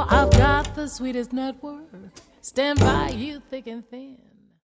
I've got the sweetest network. Stand by you thick and thin.